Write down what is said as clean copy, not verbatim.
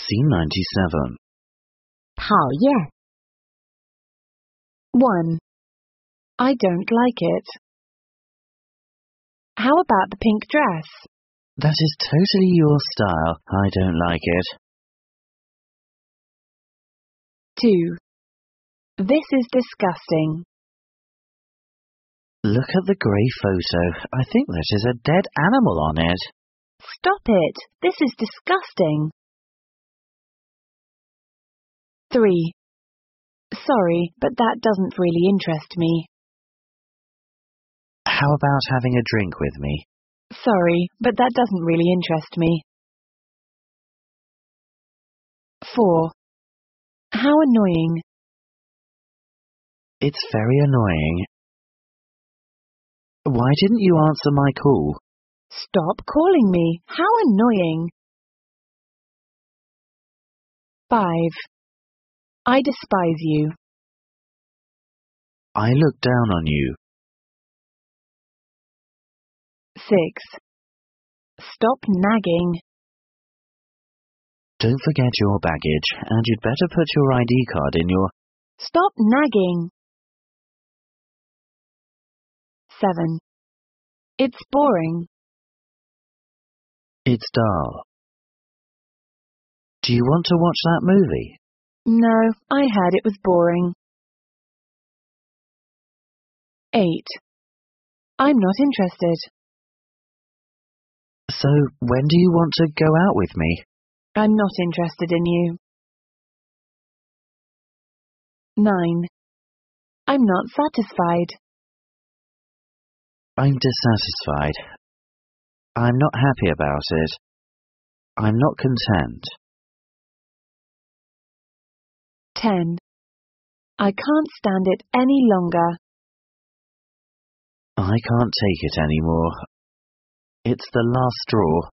Scene 97. 讨厌. 1. I don't like it. How about the pink dress? That is totally your style. I don't like it. 2. This is disgusting. Look at the grey photo. I think that is a dead animal on it. Stop it. This is disgusting. 3. Sorry, but that doesn't really interest me. How about having a drink with me? Sorry, but that doesn't really interest me. 4. How annoying. It's very annoying. Why didn't you answer my call? Stop calling me. How annoying. 5. I despise you. I look down on you. 6. Stop nagging. Don't forget your baggage, and you'd better put your ID card in your... Stop nagging. 7. It's boring. It's dull. Do you want to watch that movie? No, I heard it was boring. 8. I'm not interested. So, when do you want to go out with me? I'm not interested in you. 9. I'm not satisfied. I'm dissatisfied. I'm not happy about it. I'm not content. 10. I can't stand it any longer. I can't take it anymore. It's the last straw.